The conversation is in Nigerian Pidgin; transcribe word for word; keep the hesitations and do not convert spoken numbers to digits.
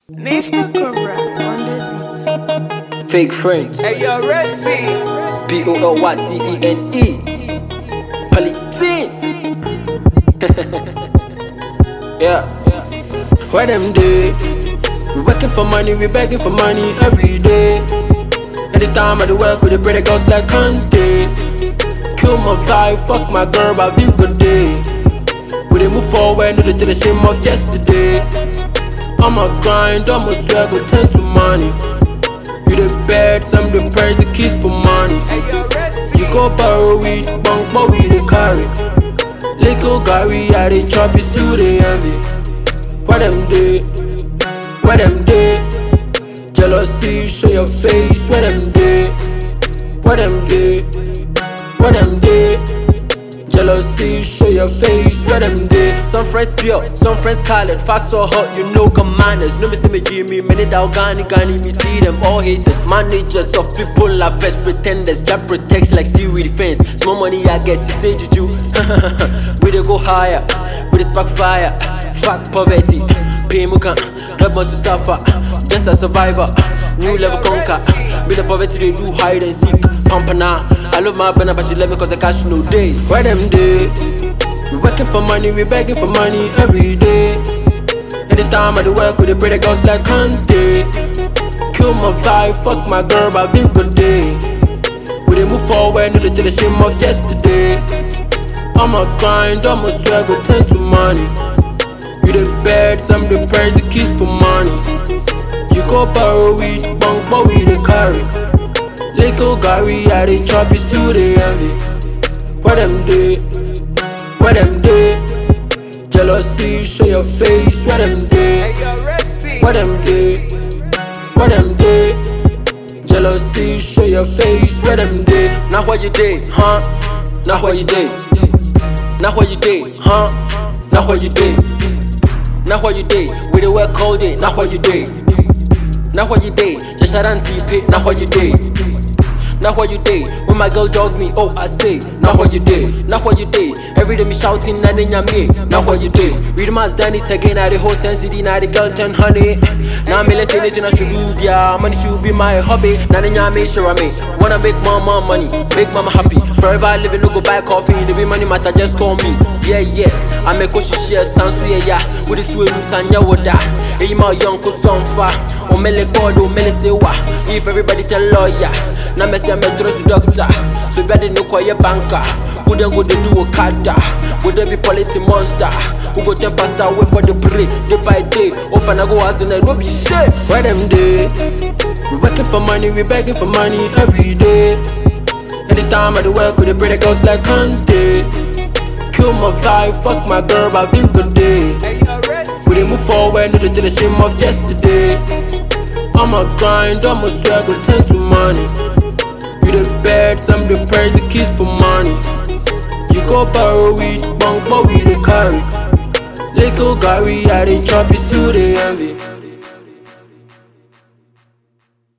Mister Cobra on the beat. Fake friends. Hey, yo, Red Sea. P O L Y T E N E. Polythene. Yeah. Where them day? We working for money, we begging for money every day. Anytime I do work with the pretty girls like Kante. Kill my vibe, fuck my girl, but feel good day. We dey move forward, no to the shame of yesterday. I'm a grind, I'm a swag, go turn to money. You the beds, I'm the price, the keys for money. Hey, yo, Red Sea. You go borrow weed, bunk, but we the carry. Little Gary, I dey chop it still the envy. Where them day? Where them day? Jealousy, show your face. Where them day? Where them day? Where them day? Jealousy, show your face. Where them day? Some friends pure, some friends colored. Fast or hot, you know commanders. No me see me Jimmy, many down Gani Gani. Me see them all haters, managers of people like best pretenders. Job protection like seaweed fence. Small money I get, you say juju. We dey go higher, we dey spark fire. Fuck poverty, pay muka, not want to suffer. Just a survivor, new level conquer. Me the poverty they do hide and seek. Pump now, I love my banner but she love me cause I cash no day. Where them day? We working for money, we begging for money every day. Anytime I do work with the pretty girls like Kante. Kill my vibe, fuck my girl, but feel good day. We dey move forward, no to the shame of yesterday. I'm a grind, I'm a swag, go turn to money. You the beds, I'm the price, the keys for money. You go borrow weed, bunk, but we the carry. Little Gary, I dey chop it still the envy. Where them day? Where them day? Jealousy, show your face. Where them day? Hey, yo, Red Sea. Where them day? Where them day? Jealousy, show your face. Where them day? Now what you day, huh? Now what you day? Now what you day, huh? Now what you day? Now what you day? We the work all day. Now what you day? Now what you day? Just shut and see pay. Now what you day? Now what you day? When my girl jog me, oh I say. Now what you day? Now what you day? Every day me shouting, na ninya me. Now what you day? Read my done it again. At the hotel city, now the girl turn honey. Now me let's say anything I should do, yeah. Money should be my hobby. Na ninya me sure I me. Wanna make mama money, make mama happy. Forever living, no go buy coffee. The be money matter, just call me. Yeah yeah. I make what she share, sounds sweet, yeah. With the two of them, sanya woda. Hey my young ko son fa. O mele call, o mele say wa. If everybody tell lawyer. Now me say I'm a dress doctor. So better no call your banker. Who then go to do a kada? Would there be politics monster? Who go ten past away for the break? Day by day, open I go as and I no be shit. Where them day? We working for money, we begging for money every day. Anytime I do work with the pretty girls like Kante. Kill my vibe, fuck my girl, but feel good day. Hey, yo, Red Sea. We dey move forward, no to the shame of yesterday. I'm a grind, I'm a swag, go turn to money. You the beds, I'm the price, the keys for money. You go borrow weed, bunk, but we the carry. Little Gary, I dey chop it still the envy.